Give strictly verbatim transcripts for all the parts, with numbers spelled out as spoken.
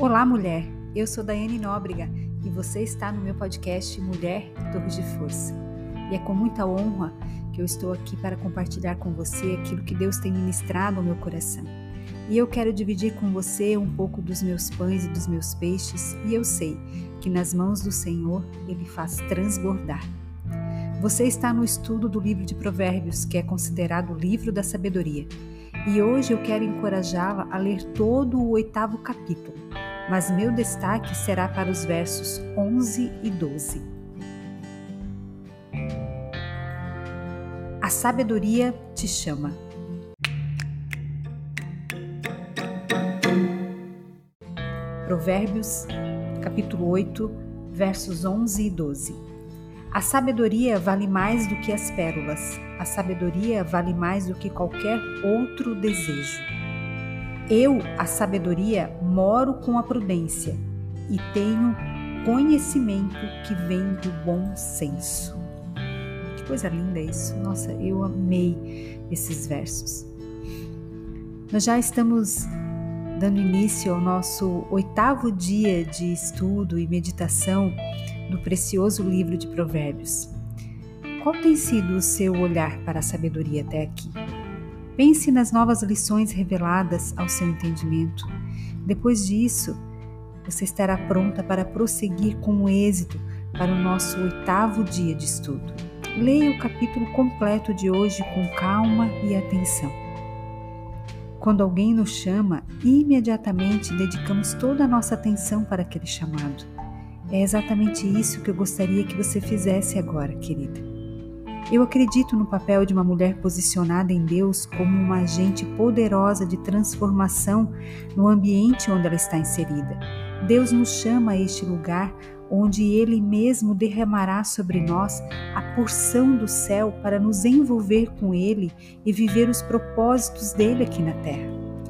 Olá, mulher! Eu sou Daiane Nóbrega e você está no meu podcast Mulher Torre de Força. E é com muita honra que eu estou aqui para compartilhar com você aquilo que Deus tem ministrado ao meu coração. E eu quero dividir com você um pouco dos meus pães e dos meus peixes, e eu sei que nas mãos do Senhor Ele faz transbordar. Você está no estudo do livro de Provérbios, que é considerado o livro da sabedoria. E hoje eu quero encorajá-la a ler todo o oitavo capítulo, mas meu destaque será para os versos onze e doze. A sabedoria te chama. Provérbios, capítulo oito, versos onze e doze. A sabedoria vale mais do que as pérolas, a sabedoria vale mais do que qualquer outro desejo. Eu, a sabedoria, moro com a prudência e tenho conhecimento que vem do bom senso. Que coisa linda isso! Nossa, eu amei esses versos. Nós já estamos dando início ao nosso oitavo dia de estudo e meditação do precioso livro de Provérbios. Qual tem sido o seu olhar para a sabedoria até aqui? Pense nas novas lições reveladas ao seu entendimento. Depois disso, você estará pronta para prosseguir com êxito para o nosso oitavo dia de estudo. Leia o capítulo completo de hoje com calma e atenção. Quando alguém nos chama, imediatamente dedicamos toda a nossa atenção para aquele chamado. É exatamente isso que eu gostaria que você fizesse agora, querida. Eu acredito no papel de uma mulher posicionada em Deus como uma agente poderosa de transformação no ambiente onde ela está inserida. Deus nos chama a este lugar onde Ele mesmo derramará sobre nós a porção do céu para nos envolver com Ele e viver os propósitos dele aqui na terra.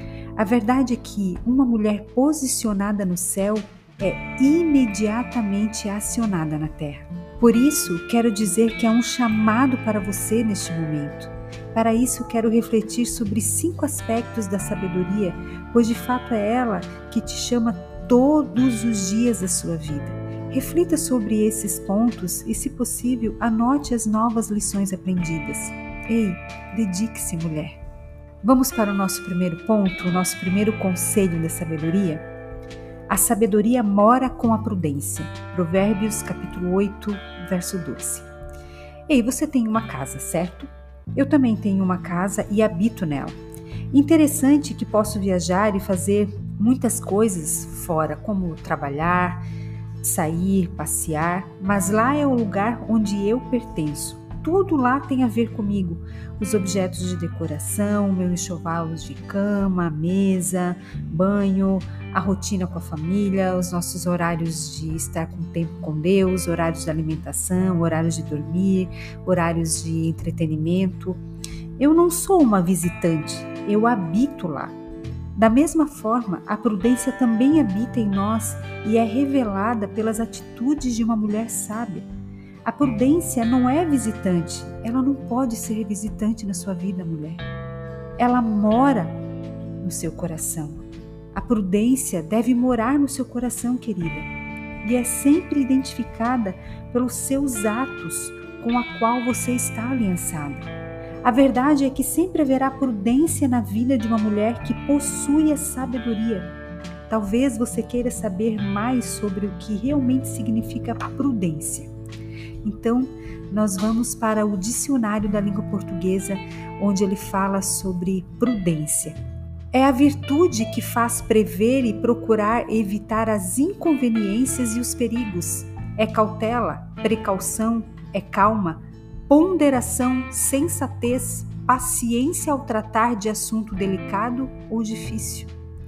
A verdade é que uma mulher posicionada no céu é imediatamente acionada na terra. Por isso, quero dizer que há um chamado para você neste momento. Para isso, quero refletir sobre cinco aspectos da sabedoria, pois de fato é ela que te chama todos os dias da sua vida. Reflita sobre esses pontos e, se possível, anote as novas lições aprendidas. Ei, dedique-se, mulher. Vamos para o nosso primeiro ponto, o nosso primeiro conselho da sabedoria? A sabedoria mora com a prudência. Provérbios, capítulo oito, verso doze. Ei, você tem uma casa, certo? Eu também tenho uma casa e habito nela. Interessante que posso viajar e fazer muitas coisas fora, como trabalhar, sair, passear, mas lá é o lugar onde eu pertenço. Tudo lá tem a ver comigo. Os objetos de decoração, meus enxovalos de cama, mesa, banho, a rotina com a família, os nossos horários de estar com tempo com Deus, horários de alimentação, horários de dormir, horários de entretenimento. Eu não sou uma visitante, eu habito lá. Da mesma forma, a prudência também habita em nós e é revelada pelas atitudes de uma mulher sábia. A prudência não é visitante, ela não pode ser visitante na sua vida, mulher. Ela mora no seu coração. A prudência deve morar no seu coração, querida, e é sempre identificada pelos seus atos com a qual você está aliançada. A verdade é que sempre haverá prudência na vida de uma mulher que possui a sabedoria. Talvez você queira saber mais sobre o que realmente significa prudência. Então, nós vamos para o dicionário da língua portuguesa, onde ele fala sobre prudência. É a virtude que faz prever e procurar evitar as inconveniências e os perigos. É cautela, precaução, é calma, ponderação, sensatez, paciência ao tratar de assunto delicado ou difícil.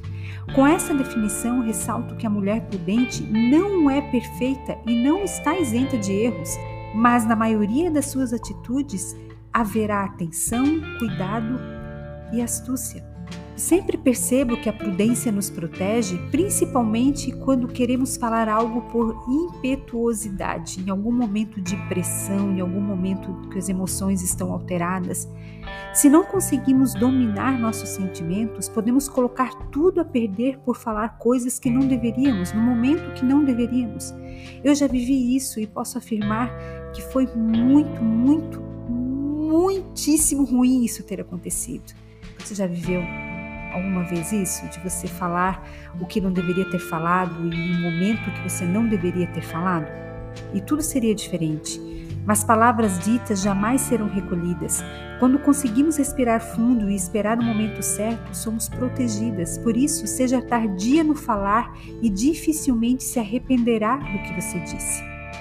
Com essa definição, ressalto que a mulher prudente não é perfeita e não está isenta de erros, mas na maioria das suas atitudes haverá atenção, cuidado e astúcia. Sempre percebo que a prudência nos protege, principalmente quando queremos falar algo por impetuosidade, em algum momento de pressão, em algum momento que as emoções estão alteradas. Se não conseguimos dominar nossos sentimentos, podemos colocar tudo a perder por falar coisas que não deveríamos, no momento que não deveríamos. Eu já vivi isso e posso afirmar que foi muito, muito, muitíssimo ruim isso ter acontecido. Você já viveu alguma vez isso? De você falar o que não deveria ter falado e em um momento que você não deveria ter falado? E tudo seria diferente. Mas palavras ditas jamais serão recolhidas. Quando conseguimos respirar fundo e esperar o momento certo, somos protegidas. Por isso, seja tardia no falar e dificilmente se arrependerá do que você disse.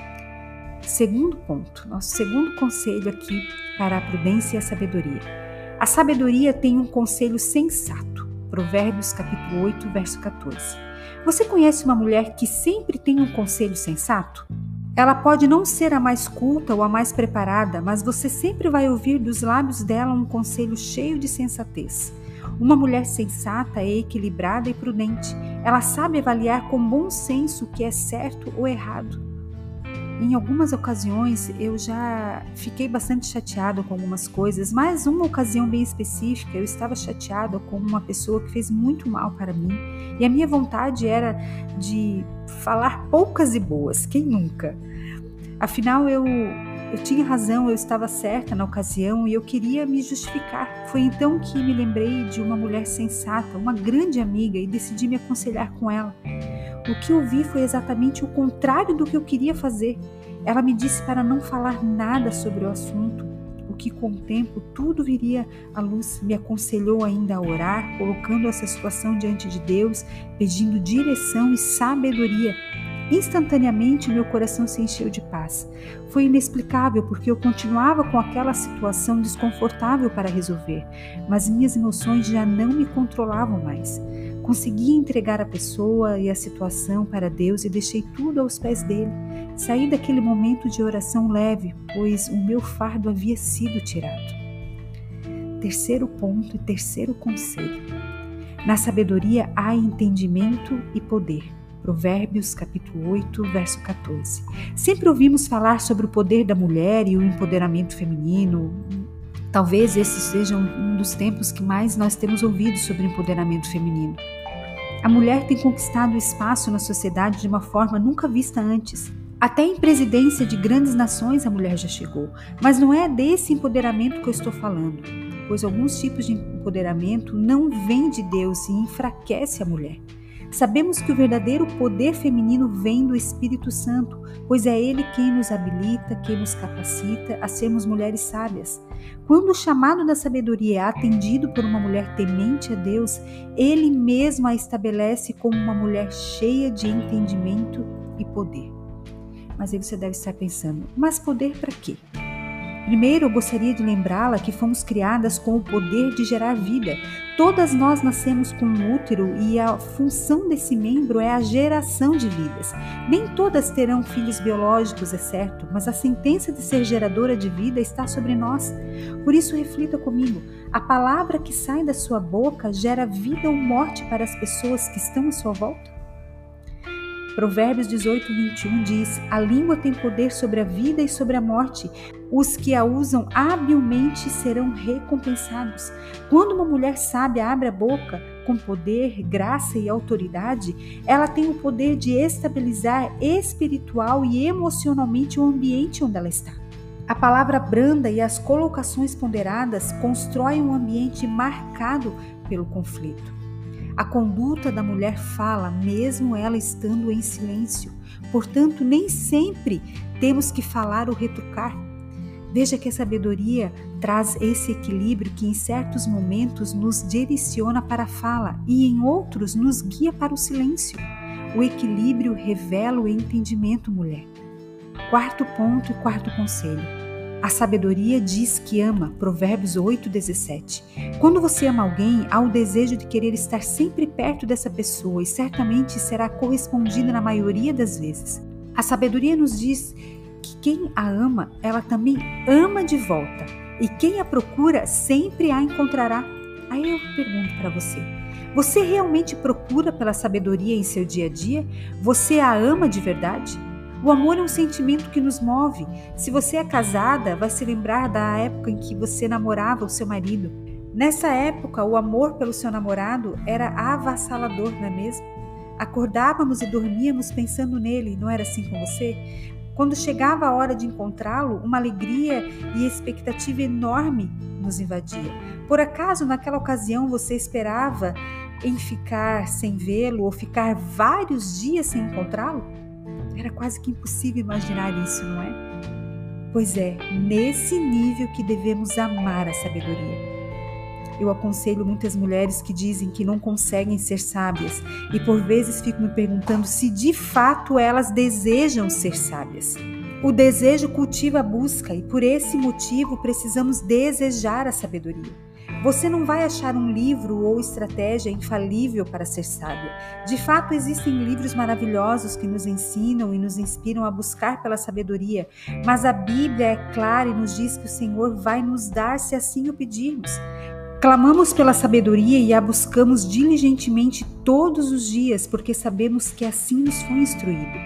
Segundo ponto, nosso segundo conselho aqui para a prudência e a sabedoria. A sabedoria tem um conselho sensato. Provérbios capítulo oito, verso quatorze. Você conhece uma mulher que sempre tem um conselho sensato? Ela pode não ser a mais culta ou a mais preparada, mas você sempre vai ouvir dos lábios dela um conselho cheio de sensatez. Uma mulher sensata é equilibrada e prudente. Ela sabe avaliar com bom senso o que é certo ou errado. Em algumas ocasiões eu já fiquei bastante chateada com algumas coisas, mas uma ocasião bem específica eu estava chateada com uma pessoa que fez muito mal para mim e a minha vontade era de falar poucas e boas, quem nunca? Afinal eu, eu tinha razão, eu estava certa na ocasião e eu queria me justificar. Foi então que me lembrei de uma mulher sensata, uma grande amiga, e decidi me aconselhar com ela. O que eu vi foi exatamente o contrário do que eu queria fazer. Ela me disse para não falar nada sobre o assunto, o que com o tempo tudo viria à luz. Me aconselhou ainda a orar, colocando essa situação diante de Deus, pedindo direção e sabedoria. Instantaneamente meu coração se encheu de paz. Foi inexplicável porque eu continuava com aquela situação desconfortável para resolver, mas minhas emoções já não me controlavam mais. Consegui entregar a pessoa e a situação para Deus e deixei tudo aos pés dele. Saí daquele momento de oração leve, pois o meu fardo havia sido tirado. Terceiro ponto e terceiro conselho. Na sabedoria há entendimento e poder. Provérbios capítulo oito, verso quatorze. Sempre ouvimos falar sobre o poder da mulher e o empoderamento feminino. Talvez esse seja um dos tempos que mais nós temos ouvido sobre empoderamento feminino. A mulher tem conquistado espaço na sociedade de uma forma nunca vista antes. Até em presidência de grandes nações a mulher já chegou, mas não é desse empoderamento que eu estou falando, pois alguns tipos de empoderamento não vêm de Deus e enfraquece a mulher. Sabemos que o verdadeiro poder feminino vem do Espírito Santo, pois é Ele quem nos habilita, quem nos capacita a sermos mulheres sábias. Quando o chamado da sabedoria é atendido por uma mulher temente a Deus, Ele mesmo a estabelece como uma mulher cheia de entendimento e poder. Mas aí você deve estar pensando, mas poder para quê? Primeiro, eu gostaria de lembrá-la que fomos criadas com o poder de gerar vida. Todas nós nascemos com um útero e a função desse membro é a geração de vidas. Nem todas terão filhos biológicos, é certo, mas a sentença de ser geradora de vida está sobre nós. Por isso, reflita comigo. A palavra que sai da sua boca gera vida ou morte para as pessoas que estão à sua volta? Provérbios dezoito, vinte e um diz: a língua tem poder sobre a vida e sobre a morte. Os que a usam habilmente serão recompensados. Quando uma mulher sábia abre a boca com poder, graça e autoridade, ela tem o poder de estabilizar espiritual e emocionalmente o ambiente onde ela está. A palavra branda e as colocações ponderadas constroem um ambiente marcado pelo conflito. A conduta da mulher fala, mesmo ela estando em silêncio. Portanto, nem sempre temos que falar ou retrucar. Veja que a sabedoria traz esse equilíbrio que em certos momentos nos direciona para a fala e em outros nos guia para o silêncio. O equilíbrio revela o entendimento, mulher. Quarto ponto e quarto conselho. A sabedoria diz que ama, Provérbios oito, dezessete. Quando você ama alguém, há o desejo de querer estar sempre perto dessa pessoa e certamente será correspondida na maioria das vezes. A sabedoria nos diz que quem a ama, ela também ama de volta. E quem a procura, sempre a encontrará. Aí eu pergunto para você, você realmente procura pela sabedoria em seu dia a dia? Você a ama de verdade? O amor é um sentimento que nos move. Se você é casada, vai se lembrar da época em que você namorava o seu marido. Nessa época, o amor pelo seu namorado era avassalador, não é mesmo? Acordávamos e dormíamos pensando nele, não era assim com você? Quando chegava a hora de encontrá-lo, uma alegria e expectativa enorme nos invadia. Por acaso, naquela ocasião, você esperava em ficar sem vê-lo ou ficar vários dias sem encontrá-lo? Era quase que impossível imaginar isso, não é? Pois é, nesse nível que devemos amar a sabedoria. Eu aconselho muitas mulheres que dizem que não conseguem ser sábias e por vezes fico me perguntando se de fato elas desejam ser sábias. O desejo cultiva a busca e por esse motivo precisamos desejar a sabedoria. Você não vai achar um livro ou estratégia infalível para ser sábia. De fato, existem livros maravilhosos que nos ensinam e nos inspiram a buscar pela sabedoria, mas a Bíblia é clara e nos diz que o Senhor vai nos dar se assim o pedirmos. Clamamos pela sabedoria e a buscamos diligentemente todos os dias, porque sabemos que assim nos foi instruído.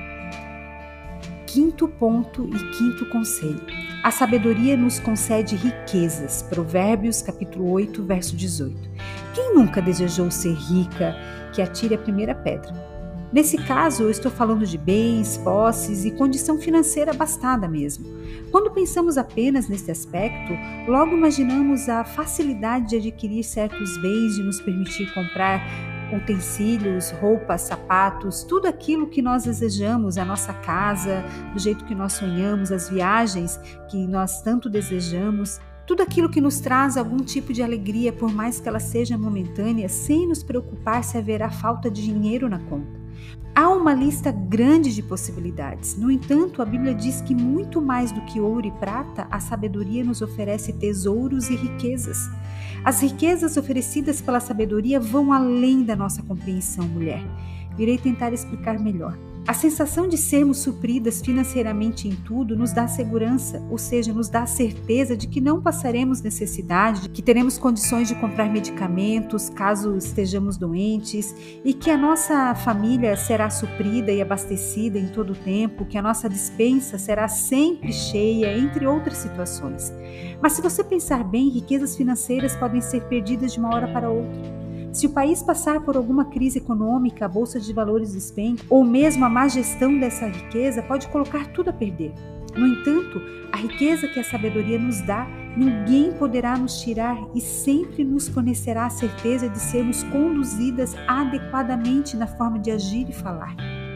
Quinto ponto e quinto conselho. A sabedoria nos concede riquezas. Provérbios capítulo oito, verso dezoito. Quem nunca desejou ser rica, que atire a primeira pedra? Nesse caso, eu estou falando de bens, posses e condição financeira abastada mesmo. Quando pensamos apenas nesse aspecto, logo imaginamos a facilidade de adquirir certos bens, de nos permitir comprar utensílios, roupas, sapatos, tudo aquilo que nós desejamos, a nossa casa, do jeito que nós sonhamos, as viagens que nós tanto desejamos, tudo aquilo que nos traz algum tipo de alegria, por mais que ela seja momentânea, sem nos preocupar se haverá falta de dinheiro na conta. Há uma lista grande de possibilidades. No entanto, a Bíblia diz que muito mais do que ouro e prata, a sabedoria nos oferece tesouros e riquezas. As riquezas oferecidas pela sabedoria vão além da nossa compreensão, mulher. Irei tentar explicar melhor. A sensação de sermos supridas financeiramente em tudo nos dá segurança, ou seja, nos dá a certeza de que não passaremos necessidade, de que teremos condições de comprar medicamentos caso estejamos doentes e que a nossa família será suprida e abastecida em todo o tempo, que a nossa despensa será sempre cheia, entre outras situações. Mas se você pensar bem, riquezas financeiras podem ser perdidas de uma hora para outra. Se o país passar por alguma crise econômica, a bolsa de valores despenca, ou mesmo a má gestão dessa riqueza pode colocar tudo a perder. No entanto, a riqueza que a sabedoria nos dá, ninguém poderá nos tirar e sempre nos fornecerá a certeza de sermos conduzidas adequadamente na forma de agir e falar.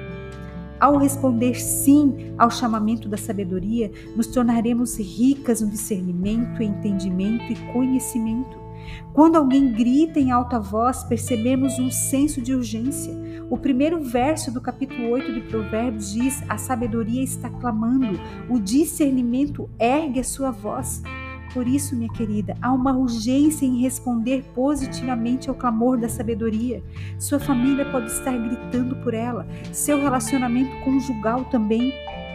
Ao responder sim ao chamamento da sabedoria, nos tornaremos ricas no discernimento, entendimento e conhecimento. Quando alguém grita em alta voz, percebemos um senso de urgência. O primeiro verso do capítulo oito de Provérbios diz: a sabedoria está clamando, o discernimento ergue a sua voz. Por isso, minha querida, há uma urgência em responder positivamente ao clamor da sabedoria. Sua família pode estar gritando por ela, seu relacionamento conjugal também.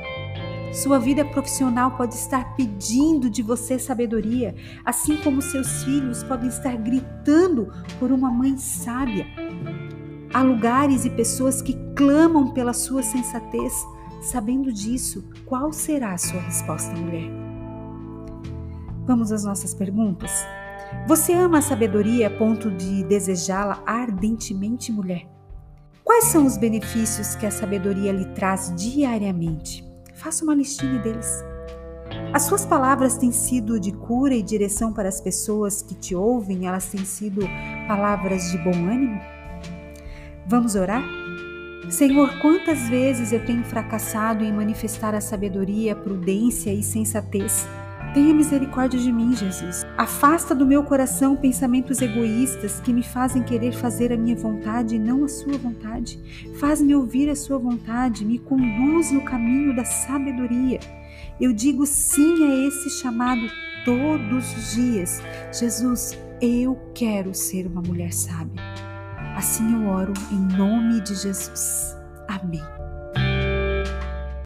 Sua vida profissional pode estar pedindo de você sabedoria, assim como seus filhos podem estar gritando por uma mãe sábia. Há lugares e pessoas que clamam pela sua sensatez. Sabendo disso, qual será a sua resposta, mulher? Vamos às nossas perguntas? Você ama a sabedoria a ponto de desejá-la ardentemente, mulher? Quais são os benefícios que a sabedoria lhe traz diariamente? Faça uma listinha deles. As suas palavras têm sido de cura e direção para as pessoas que te ouvem? Elas têm sido palavras de bom ânimo? Vamos orar? Senhor, quantas vezes eu tenho fracassado em manifestar a sabedoria, prudência e sensatez? Tenha misericórdia de mim, Jesus. Afasta do meu coração pensamentos egoístas que me fazem querer fazer a minha vontade e não a sua vontade. Faz-me ouvir a sua vontade, me conduz no caminho da sabedoria. Eu digo sim a esse chamado todos os dias. Jesus, eu quero ser uma mulher sábia. Assim eu oro em nome de Jesus. Amém.